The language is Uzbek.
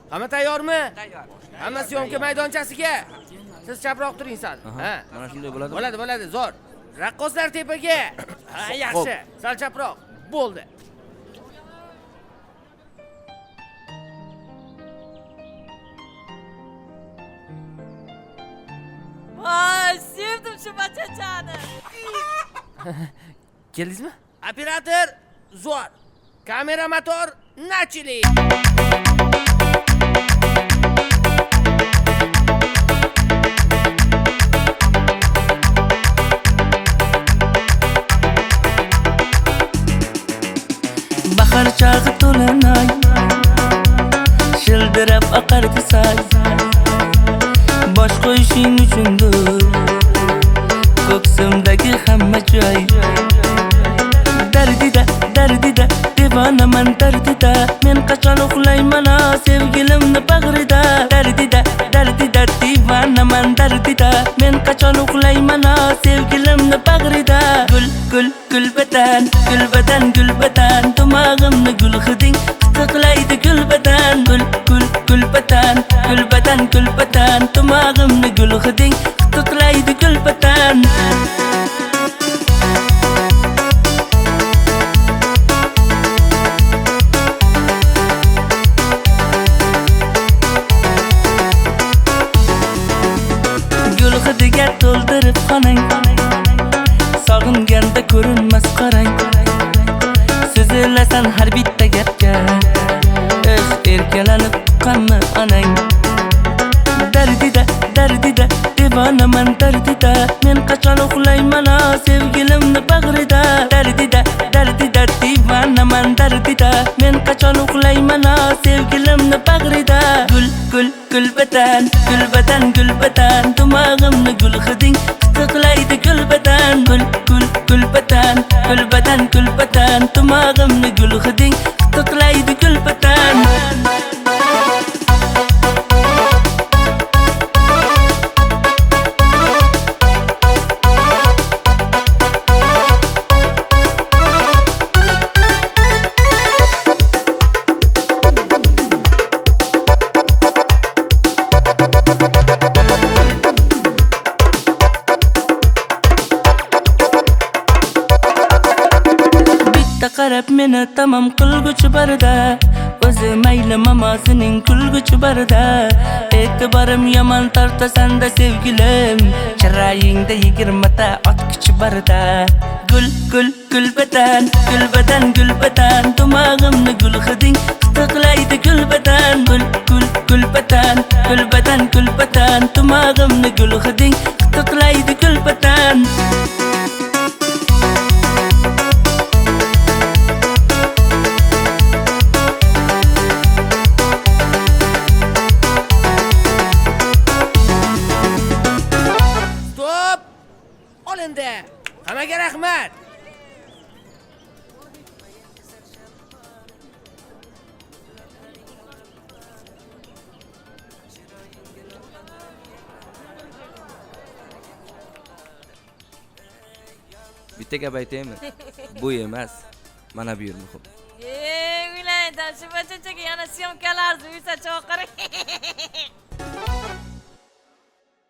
Hamma tayyormi? Tayyor. Hamma syomka maydonchasiga. Siz chaproq turing sal. Ha. Mana shunday bo'ladi. Bo'ladi, zo'r. Raqqoslar tepaga. Ha, yaxshi. Sal chaproq. Bo'ldi. Voy, sevdim shu bachachani. Keldingizmi? Operator, zo'r. Kamera motor, начали. Bahar chog'i to'lanay, shildirab oqardi say. Bosh qo'yishing uchundir ko'ksimdagi hamma joy. Dardida devonaman dardida, men qachon uxlayman sevgilimni bag'rida. Dardida devonaman dardida, men qachon uxlayman sevgilimni bag'rida. Gulbatan tomog'imni gul hiding tiqlaydi gulbatan. Gulbatan tomog'imni gul hiding tiqlaydi gulbatan. Gul hidiga to'ldirib xonang, sog'inganda ko'rinmas qarang. So'zilasan har bitta gapga, erkalanib tuqqanmi onang. Dardida devonaman dardida, men qachon uxlayman sevgilimni bag'rida. Dardida devonaman dardida, men qachon uxlayman sevgilimni bag'rida. Gulbatan tomog'imni gul hiding tiqlaydi gulbatan. Gulbatan tomog'imni gul hiding tiqlaydi gulbatan. Qarab meni tamom qilguchi barda, o'zi mayli mamosining kulguchi barda. E'tiborim yomon tortasan-da sevgilim, chiroyingda 20 ta otkuchi barda. Gulbatan tomog'imni gul hiding tiqlaydi gulbatan. Gulbatan tomog'imni gul hiding tiqlaydi gulbatan. Hammaga rahmat. Bitta gap aytaymi? Bu emas, mana bu yer muhim. O'ylaydan shu bachachaga yana syomkalarni uysa chaqirib.